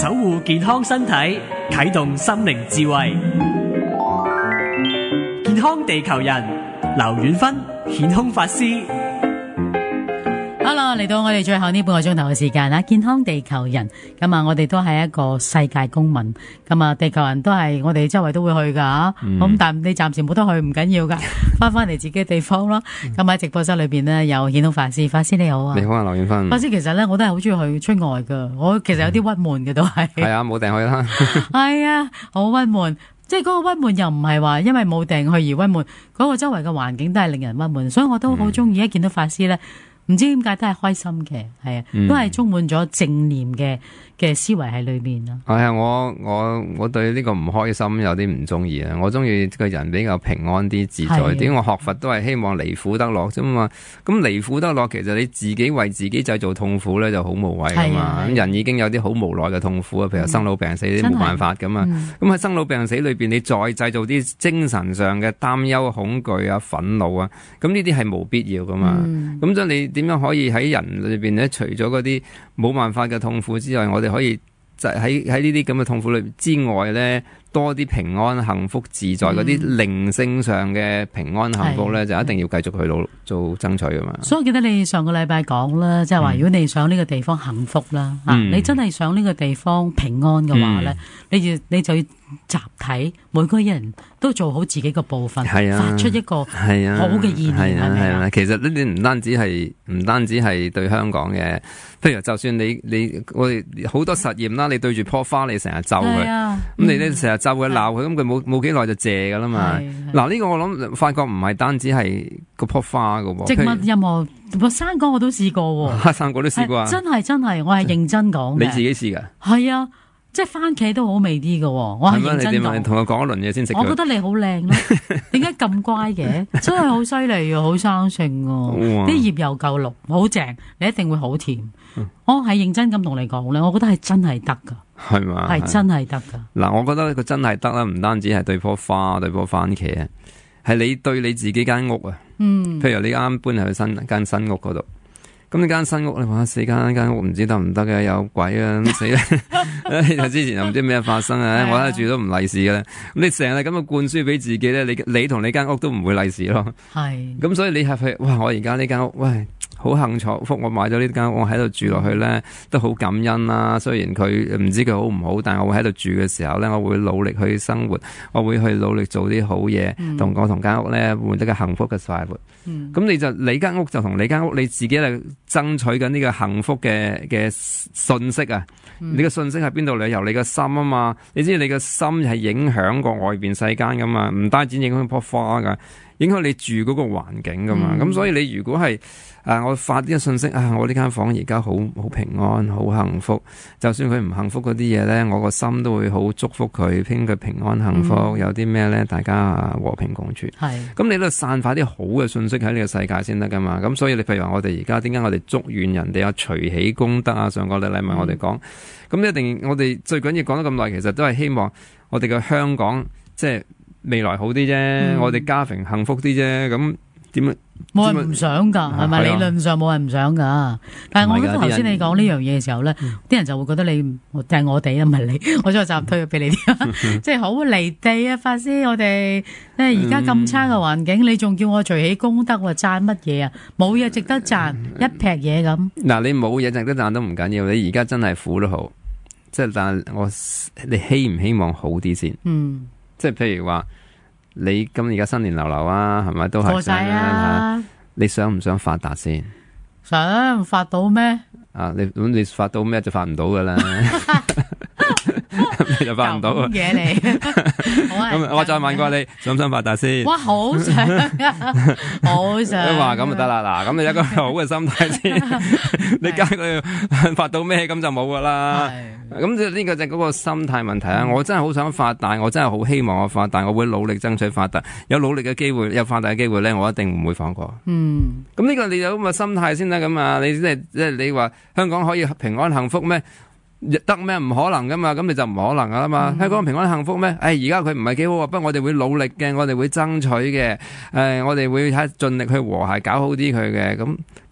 守護健康身體，啟動心靈智慧。健康地球人，劉遠芬顯空法師。 Hello， 嚟到我哋最後呢半個鐘頭嘅時間啦，健康地球人，咁啊，我哋都係一個世界公民，咁啊，地球人都係我哋周圍都會去噶，咁但你暫時冇得去唔緊要噶，翻嚟自己嘅地方咯。咁喺直播室裏邊呢，有顯空法師，法師你好啊， 你好啊，劉遠芬。 法師其實咧，我都係好中意去出外噶，我其實有啲鬱悶嘅都係。 係啊，冇訂去啦。 係啊，好鬱悶。即係嗰個鬱悶又唔係話因為冇訂去而鬱悶，嗰個周圍嘅環境都係令人鬱悶，所以我都好中意一見到法師咧，唔知點解都係開心嘅，係啊，都係充滿咗正念嘅思維喺裏邊咯。 係啊，我對呢個唔開心有啲唔中意啊，我中意個人比較平安啲自在啲。我學佛都係希望離苦得樂啫嘛。咁離苦得樂，其實你自己為自己製造痛苦咧就好無謂噶嘛。咁人已經有啲好無奈嘅痛苦啊，譬如生老病死啲冇辦法噶嘛。咁喺生老病死裏邊，你再製造啲精神上嘅擔憂、恐懼啊、憤怒啊，咁呢啲係冇必要噶嘛。咁所以你點樣可以喺人裏邊咧，除咗嗰啲冇辦法嘅痛苦之外，我哋可以就喺呢啲咁嘅痛苦裏之外咧，多啲平安、幸福、自在嗰啲靈性上嘅平安、幸福咧，就一定要繼續去做爭取噶嘛。所以我記得你上個禮拜講啦，即係話如果你想呢個地方幸福啦，你真係想呢個地方平安嘅話咧，你就要集體每個人都做好自己嘅部分，發出一個好嘅意念，係咪啊？ 其實呢啲唔單止係對香港嘅，譬如就算我哋好多實驗啦，你對住棵花你成日咒佢，咁你咧成日咒佢鬧佢，咁佢冇幾耐就謝噶啦嘛。嗱，呢個我諗發覺唔係單止係嗰棵花噶喎， 植物任何生果我都試過喎， 生果都試過啊！ 真係，我係認真講嘅。 你自己試噶？ 係啊。即係番茄都好味啲嘅，我係認真講。 你同我講一輪嘢先食。 我覺得你好靚咯，點解咁乖嘅？真係好犀利啊，好生性啊！啲葉又夠綠，好正，你一定會好甜。我係認真咁同你講咧，我覺得係真係得噶， 係嘛？ 係真係得噶。 嗱，我覺得佢真係得啦，唔單止係對棵花、對棵番茄，係你對你自己間屋啊。譬如你啱搬入去間新屋嗰度。咁呢間新屋你話死間屋唔知得唔得嘅，有鬼啊！咁死啦！之前又唔知咩發生啊！我喺度住都唔利是嘅咧。咁你成日咁嘅灌輸俾自己咧，你同你間屋都唔會利是咯。係。咁所以你係譬如哇！我而家呢間屋，喂，好幸福，我買咗呢間屋，我喺度住落去咧，都好感恩啦。雖然佢唔知佢好唔好，但係我會喺度住嘅時候咧，我會努力去生活，我會去努力做啲好嘢，同間屋咧換得個幸福嘅快活。咁你間屋就同你間屋你自己嚟爭取緊呢個幸福嘅信息啊！你個信息喺邊度嚟？由你個心啊嘛！你知你個心係影響過外邊世間噶嘛？唔單止影響棵花噶，影響你住嗰個環境噶嘛。咁所以你如果係我發啲嘅信息我呢間房而家好平安，好幸福。就算佢唔幸福嗰啲嘢咧，我個心都會好祝福佢，拼佢平安幸福。有啲咩咧，大家和平共處。咁你都散發啲好嘅信息喺呢個世界先得噶嘛。咁所以你譬如話我哋而家點解我哋祝願人哋有隨喜功德啊？上個禮拜我哋講，咁一定我哋最緊要講得咁耐，其實都係希望我哋嘅香港即係未來好啲啫，我哋家庭幸福啲啫。咁點啊？ 冇人唔想噶，係咪？理論上冇人唔想噶，但係我覺得頭先你講呢樣嘢嘅時候咧，啲人就會覺得你定係我哋啊，唔係你，我將個責任推咗俾你啲，即係好離地啊！法師，我哋即係而家咁差嘅環境，你仲叫我隨喜功德，讚乜嘢啊？冇嘢值得讚，一劈嘢咁。嗱， 你冇嘢值得讚都唔緊要，你而家真係苦都好，即係但係你希唔希望好啲先？即係譬如話。你咁而家新年流流啊，係咪都係過晒啊？你想唔想發達先？ 想發到咩？ 你發到咩就發唔到噶啦，你就發唔到啊！ 嘢嚟， 咁我再問過你，想唔想發達先？ 哇，好想好想。 你話咁就得啦，嗱，咁你有一個好嘅心態先，你加佢發到咩咁就冇噶啦。咁呢個就係嗰個心態問題啊！我真係好想發達，我真係好希望我發達，我會努力爭取發達。有努力嘅機會，有發達嘅機會咧，我一定唔會放過。咁呢個你有咁嘅心態先得噶嘛？你即係你話香港可以平安幸福咩？得咩？唔可能噶嘛？咁你就唔可能噶啦嘛？香港平安幸福咩？而家佢唔係幾好啊，不過我哋會努力嘅，我哋會爭取嘅，我哋會盡力去和諧搞好啲佢嘅。咁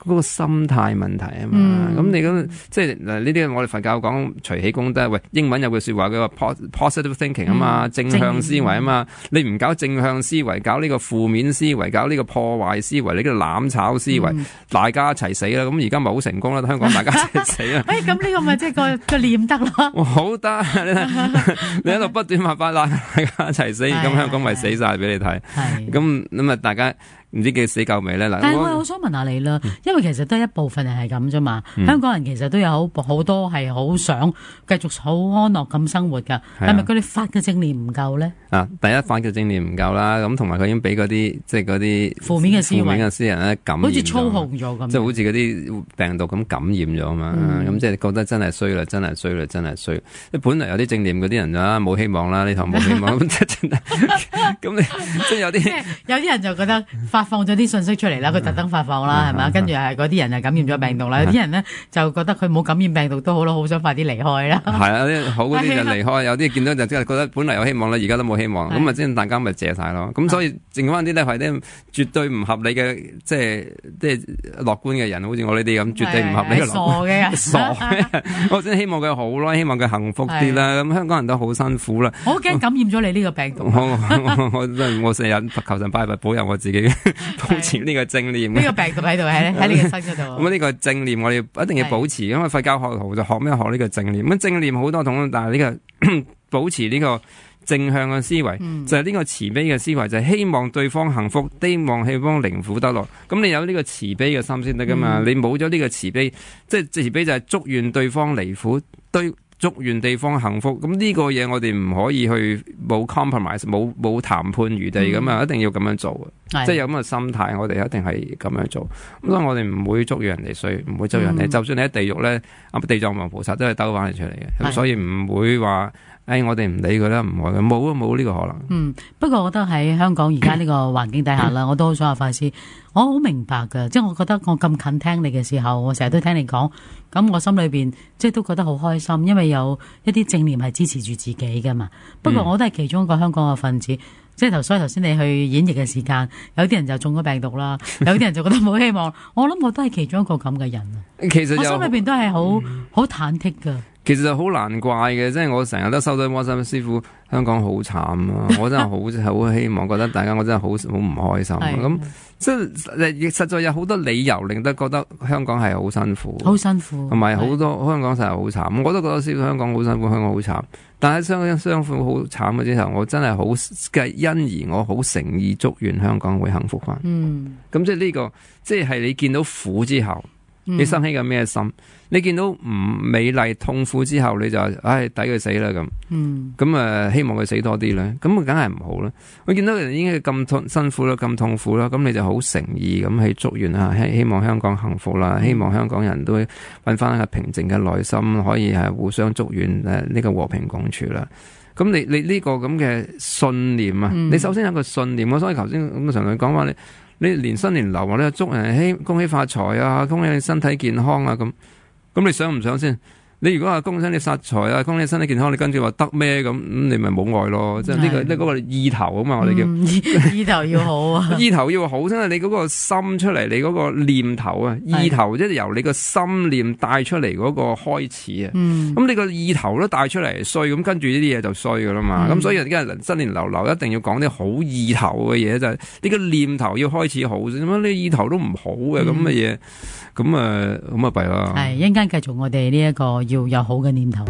嗰個心態問題啊嘛。咁你咁即係嗱呢啲我哋佛教講隨喜功德，喂英文有句說話叫做 positive thinking 啊嘛，正向思維啊嘛。你唔搞正向思維，搞呢個負面思維，搞呢個破壞思維，你個攬炒思維，大家一齊死啦。咁而家咪好成功啦，香港大家一齊死啦。 咁呢個咪即係個念得咯。 好得你喺度不斷話法啦，大家一齊死，咁香港咪死晒俾你睇。咁啊，大家唔知幾死夠未咧？嗱， 但係我想問下你啦，因為其實都係一部分人係咁啫嘛。香港人其實都有好多係好想繼續好安樂咁生活㗎，係咪佢哋發嘅正念唔夠咧？ 第一發嘅正念唔夠啦，咁同埋佢已經俾嗰啲即係嗰啲負面嘅思人咧感染咗，好似操控咗咁，即係好似嗰啲病毒咁感染咗嘛。咁即係覺得真係衰啦，真係衰啦，真係衰。你本來有啲正念嗰啲人啊，冇希望啦，呢頭冇希望咁真係咁你即係有啲人就覺得發放咗啲信息出嚟啦，佢特登發放啦，係咪？跟住係嗰啲人就感染咗病毒啦，有啲人咧就覺得佢冇感染病毒都好啦，好想快啲離開啦。係啊，啲好嗰啲就離開，有啲見到就即係覺得本嚟有希望啦，而家都冇希望，咁啊即係大家咪謝晒咯。咁所以剩翻啲咧係啲絕對唔合理嘅，即係樂觀嘅人，好似我呢啲咁，絕對唔合理嘅傻嘅人，傻嘅。我真係希望佢好咯，希望佢幸福啲啦。咁香港人都好辛苦啦。我好驚感染咗你呢個病毒。 我成日求神拜佛保佑我自己。保持呢個正念， 呢個病毒喺度喺你嘅身嗰度。 咁呢個正念我哋一定要保持，因為佛教學徒就學咩學呢個正念。咁正念好多種，但係呢個保持呢個正向嘅思維，就係呢個慈悲嘅思維，就係希望對方幸福，希望離苦得樂。咁你有呢個慈悲嘅心先得噶嘛？你冇咗呢個慈悲，即係慈悲就係祝願對方離苦，祝願地方幸福，咁呢個嘢我哋唔可以去冇 compromise，冇談判餘地咁啊，一定要咁樣做嘅，即係有咁嘅心態，我哋一定係咁樣做。咁所以我哋唔會祝願人哋衰，唔會祝願人哋。就算你喺地獄咧，地藏王菩薩都係兜翻你出嚟嘅，咁所以唔會話我哋唔理佢啦，唔愛佢，冇呢個可能。 不過我覺得喺香港而家呢個環境底下啦，我都好想話法師，我好明白噶，即係我覺得我咁近聽你嘅時候，我成日都聽你講，咁我心裏邊即係都覺得好開心，因為有一啲正念係支持住自己噶嘛。不過我都係其中一個香港嘅分子，即係所以頭先你去演繹嘅時間，有啲人就中咗病毒啦，有啲人就覺得冇希望。我諗我都係其中一個咁嘅人啊。其實我心裏邊都係好忐忑噶。 其實就好難怪嘅，即係我成日都收到 WhatsApp 師傅，香港好慘啊！我真係好希望，覺得大家我真係好唔開心。咁即係實在有好多理由令得覺得香港係好辛苦，好辛苦，同埋好多香港實係好慘。我都覺得師傅香港好辛苦，香港好慘。但係相反好慘嘅之後，我真係好因而我好誠意祝願香港會幸福翻。咁即係呢個，即係你見到苦之後，你生起嘅咩心？你見到唔美麗痛苦之後，你就抵佢死啦咁。咁希望佢死多啲咧，咁梗係唔好啦。我見到人已經咁辛苦啦，咁痛苦啦，咁你就好誠意咁去祝願啊，希望香港幸福啦，希望香港人都揾翻一個平靜嘅內心，可以係互相祝願呢個和平共處啦。咁你呢個咁嘅信念啊，你首先有個信念。所以頭先咁常常講話你連新年流咧，祝人恭喜發財啊，恭喜你身體健康啊咁。咁你想唔想先？你如果話恭喜你發財啊，恭喜你身體健康，你跟住話得咩咁？你咪冇愛咯。即係呢個意頭啊嘛，我哋叫意頭要好啊。 意頭要好，真係你嗰個心出嚟，你嗰個念頭啊，意頭即係由你個心念帶出嚟嗰個開始啊。咁你個意頭都帶出嚟衰，咁跟住呢啲嘢就衰噶啦嘛。咁所以而家新年流流一定要講啲好意頭嘅嘢，就係你個念頭要開始好先。咁你意頭都唔好嘅咁嘅嘢。咁啊弊啦。 係一陣間繼續我哋呢一個要有好嘅念頭。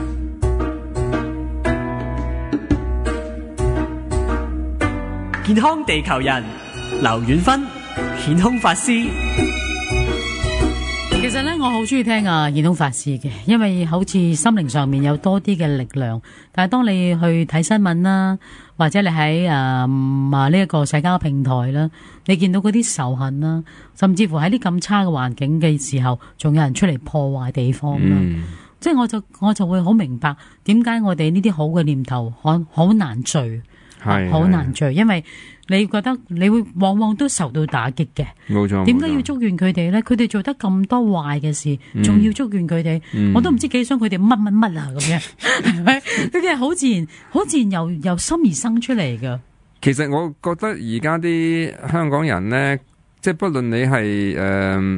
健康地球人劉遠芬顯空法師。 其實咧，我好中意聽顯空法師嘅，因為好似心靈上面有多啲嘅力量。但係當你去睇新聞啦，或者你喺呢一個社交平台啦，你見到嗰啲仇恨啦，甚至乎喺啲咁差嘅環境嘅時候，仲有人出嚟破壞地方啦。即係我就會好明白點解我哋呢啲好嘅念頭好難聚，好難聚，因為你覺得你會往往都受到打擊嘅。冇錯。點解要祝願佢哋咧？佢哋做得咁多壞嘅事，仲要祝願佢哋，我都唔知幾想佢哋乜啊咁樣，係咪？佢哋係好自然由心而生出嚟噶。 其實我覺得而家啲香港人咧，即係不論你係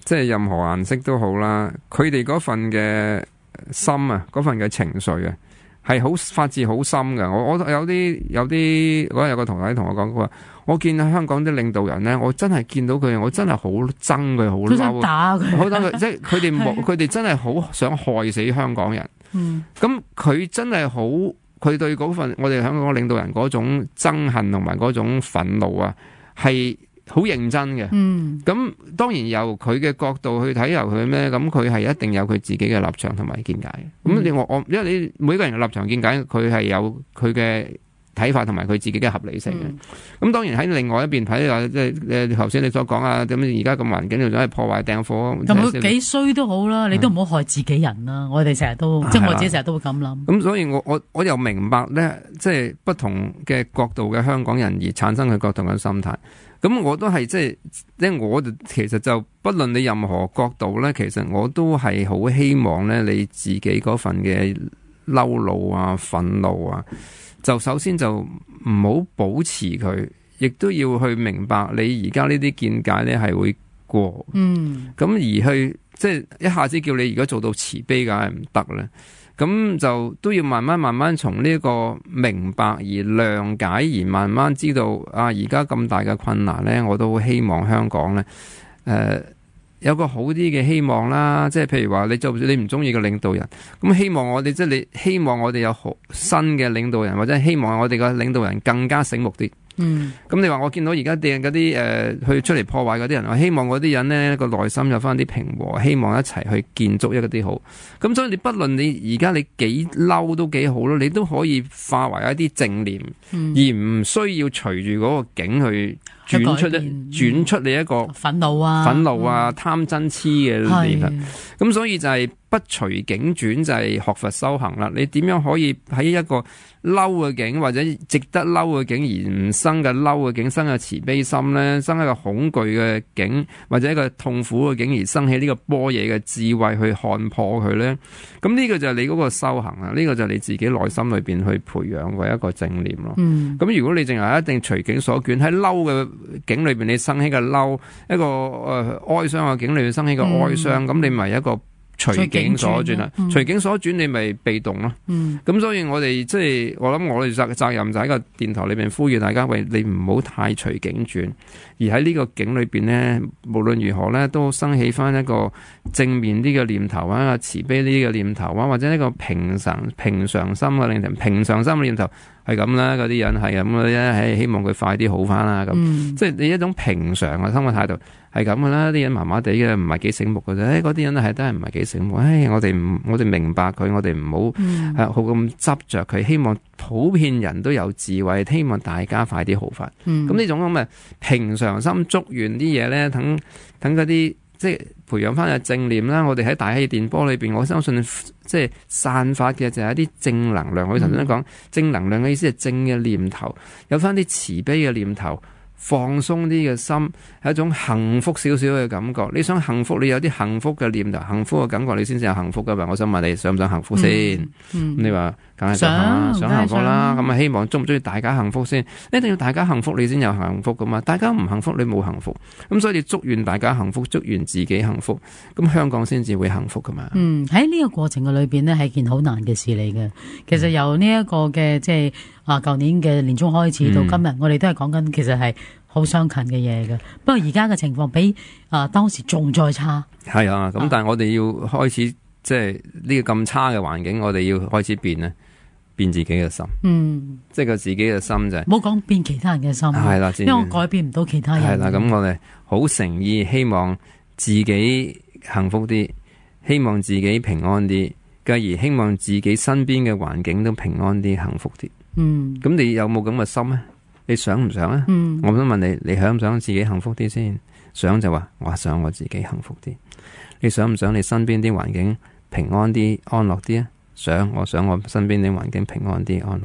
即係任何顏色都好啦，佢哋嗰份嘅心啊，嗰份嘅情緒啊，係好發自好深嘅。我有啲嗰日有個同學同我講，佢話我見香港啲領導人咧，我真係見到佢，我真係好憎佢，好嬲， 想打佢， 好憎佢，即係佢哋真係好想害死香港人。咁佢真係好，佢對嗰份我哋香港領導人嗰種憎恨同埋嗰種憤怒啊，係好認真嘅。咁當然由佢嘅角度去睇，由佢咩，咁佢係一定有佢自己嘅立場同埋見解。咁因為你每個人嘅立場見解，佢係有佢嘅睇法同埋佢自己嘅合理性嘅。咁當然喺另外一邊睇啊，即係頭先你所講啊，咁而家咁環境就係破壞掟火， 咁佢幾衰都好啦，你都唔好害自己人啦。我哋成日都即係我自己成日都會咁諗。 咁所以我又明白咧，即係不同嘅角度嘅香港人而產生佢不同嘅心態。咁我都係即係我就其實就不論你任何角度咧，其實我都係好希望咧你自己嗰份嘅嬲怒啊、憤怒啊，就首先就唔好保持佢，亦都要去明白你而家呢啲見解咧係會過。咁而去即係一下子叫你而家做到慈悲，梗係唔得啦。咁就都要慢慢從呢個明白而諒解，而慢慢知道啊，而家咁大嘅困難咧，我都好希望香港咧，有個好啲嘅希望啦。即係譬如話你唔中意嘅領導人，咁希望我哋即係你希望我哋有新嘅領導人，或者希望我哋嘅領導人更加醒目啲。咁你話我見到而家啲去出嚟破壞嗰啲人，我希望嗰啲人呢個內心有翻啲平和，希望一齊去建築一啲好。咁所以你不論你而家你幾嬲都幾好咯，你都可以化為一啲正念，而唔需要隨住嗰個境去轉出你一個憤怒啊、貪嗔痴嘅念。咁所以就係不隨境轉，就係學佛修行啦。你點樣可以喺一個嬲嘅境，或者值得嬲嘅境而唔生嘅嬲嘅境，生嘅慈悲心咧，生一個恐懼嘅境，或者一個痛苦嘅境而生起呢個般若嘅智慧去看破佢咧。咁呢個就係你嗰個修行啊，呢個就係你自己內心裏邊去培養嘅一個正念咯。咁如果你淨係一定隨境所捲，喺嬲嘅境裏邊你生起嘅嬲，一個哀傷嘅境裏邊生起嘅哀傷，咁你咪一個隨境所轉啦，隨境所轉你咪被動咯。咁所以我哋即係我諗我哋責任就喺個電台裏邊呼籲大家，喂，你唔好太隨境轉，而喺呢個境裏邊呢，無論如何呢，都生起翻一個正面啲嘅念頭啊，慈悲啲嘅念頭啊，或者一個平常心嘅念頭，平常心嘅念頭係咁啦，嗰啲人係咁嘅啫，希望佢快啲好翻啦。咁即係你一種平常嘅生活態度。係咁噶啦，啲人麻麻地嘅，唔係幾醒目嘅啫。嗰啲人係真係唔係幾醒目。我哋明白佢，我哋唔好好咁執着佢。希望普遍人都有智慧，希望大家快啲好翻。咁呢種咁嘅平常心，祝願啲嘢咧，等嗰啲即係培養翻嘅正念啦。我哋喺大氣電波裏邊，我相信即係散發嘅就係一啲正能量。我頭先講正能量嘅意思係正嘅念頭，有翻啲慈悲嘅念頭。放鬆啲嘅心，係一種幸福少少嘅感覺。你想幸福，你有啲幸福嘅念頭、幸福嘅感覺，你先至有幸福噶嘛。我想問你，想唔想幸福先？你話梗係想幸福啦。咁啊，希望中唔中意大家幸福先？一定要大家幸福，你先有幸福噶嘛。大家唔幸福，你冇幸福。咁所以你祝願大家幸福，祝願自己幸福，咁香港先至會幸福噶嘛。 喺呢個過程嘅裏邊呢，係件好難嘅事嚟嘅。其實由呢一個嘅即係舊年嘅年中開始到今日，我哋都係講緊，其實係好相近嘅嘢嘅。不過而家嘅情況比當時仲再差。係啊，咁但係我哋要開始即係呢個咁差嘅環境，我哋要開始變咧，變自己嘅心。即係個自己嘅心就係唔好講變其他人嘅心。係啦，因為我改變唔到其他人。係啦，咁我哋好誠意希望自己幸福啲，希望自己平安啲，繼而希望自己身邊嘅環境都平安啲、幸福啲。咁你有冇咁嘅心咧？你想唔想啊？我想問你，你想唔想自己幸福啲先？想就話我想我自己幸福啲。你想唔想你身邊啲環境平安啲、安樂啲啊？想，我想我身邊啲環境平安啲、安樂啲。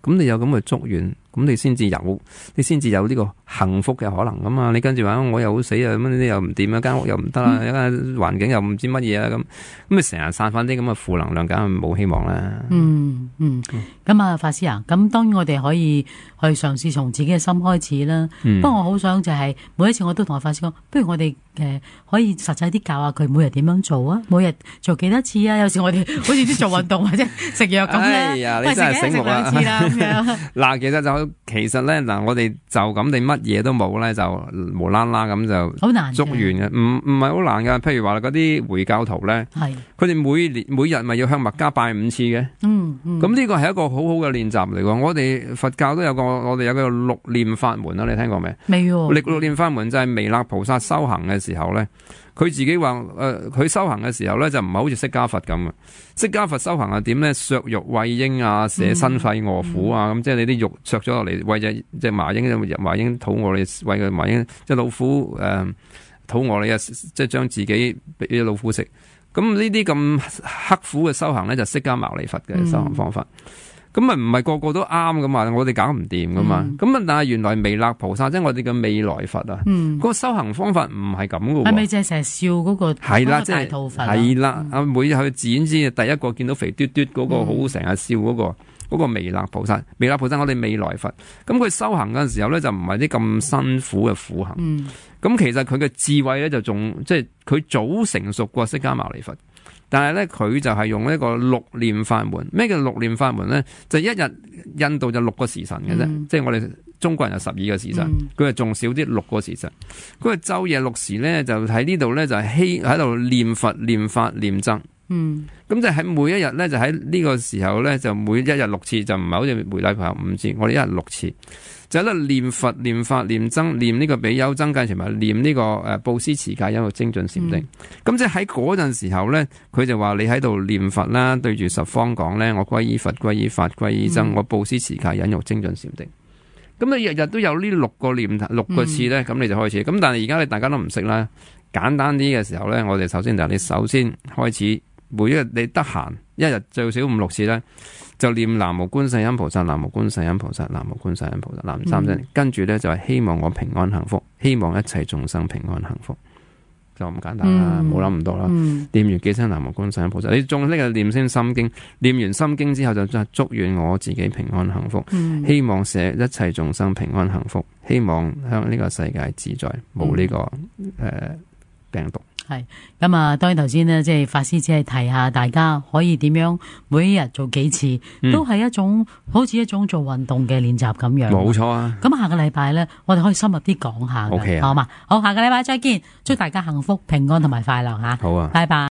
咁你有咁嘅祝願，咁你先至有呢個幸福嘅可能噶嘛。你跟住話我又好死啊，咁你又唔掂啊，間屋又唔得啦，一間環境又唔知乜嘢啊，咁你成日散翻啲咁嘅負能量，梗係冇希望啦。 咁啊，法師啊，咁當然我哋可以去嘗試從自己嘅心開始啦。不過我好想就係每一次我都同阿法師講，不如我哋可以實際啲教下佢每日點樣做啊，每日做幾多次啊？有時我哋好似啲做運動或者食藥咁咧， 哎呀，你真係醒目啦！嗱，其實咧嗱，我哋就咁，你乜嘢都冇咧，就無啦啦咁就好難祝願嘅，唔係好難噶。譬如話嗰啲回教徒咧，佢哋每日咪要向麥加拜5次嘅。咁呢個係一個好好嘅練習嚟㗎。我哋佛教都有我哋有個六念法門啦，你聽過未？ 未喎。 六念法門就係彌勒菩薩修行嘅時候咧，佢自己話佢修行嘅時候咧就唔係好似釋迦佛咁啊。釋迦佛修行係點咧？削肉餵鷹啊，捨身肺餓苦啊，咁即係你啲肉削咗落嚟餵隻麻鷹，麻鷹肚餓你餵個麻鷹，即係老虎肚餓你啊，即係將自己俾啲老虎食。咁呢啲咁刻苦嘅修行咧，就釋迦牟尼佛嘅修行方法。咁啊唔係個個都啱噶嘛，我哋搞唔掂噶嘛。咁但係原來彌勒菩薩即係我哋嘅未來佛啊，個修行方法唔係咁噶喎。係咪淨係成日笑嗰個？ 係啦， 即係大肚佛。 係啦，每日去剪之第一個見到肥嘟嘟嗰個好成日笑嗰個彌勒菩薩。彌勒菩薩我哋未來佛。咁佢修行嗰陣時候咧，就唔係啲咁辛苦嘅苦行。咁其實佢嘅智慧咧就仲即係佢早成熟過釋迦牟尼佛。但係咧，佢就係用一個六念法門。咩叫六念法門咧？就一日印度就6個時辰嘅啫，即係我哋中國人有12個時辰，佢係仲少啲6個時辰。佢係晝夜6時咧，就喺呢度咧就係喺度念佛、念法、念僧。咁就喺每一日咧，就喺呢個時候咧，就每一日6次，就唔係好似梅禮佛5次，我哋一日6次。就喺度念佛、念法、念僧、念呢個比丘僧戒，同埋念呢個布施持戒忍辱精進禪定。咁即係喺嗰陣時候咧，佢就話你喺度念佛啦，對住十方講咧，我歸依佛、歸依法、歸依僧，我布施持戒忍辱精進禪定。咁你日日都有呢6個次咧，咁你就開始。咁但係而家你大家都唔識啦，簡單啲嘅時候咧，我哋首先就你首先開始，每一日你得閒，一日最少5、6次咧。就念南無觀世音菩薩，南無觀世音菩薩，南無觀世音菩薩，南無三真。跟住咧就係希望我平安幸福，希望一切眾生平安幸福，就咁簡單啦，冇諗咁多啦。念完幾聲南無觀世音菩薩，你仲呢個念先心經，念完心經之後就祝願我自己平安幸福，希望一切眾生平安幸福，希望向呢個世界自在，冇呢個病毒。 係咁啊！當然頭先呢，即係法師只係提下大家可以點樣每一日做幾次，都係一種好似一種做運動嘅練習咁樣。 冇錯啊！ 咁下個禮拜咧，我哋可以深入啲講下嘅，好嘛？好，下個禮拜再見，祝大家幸福、平安同埋快樂吓。 好啊， 拜拜。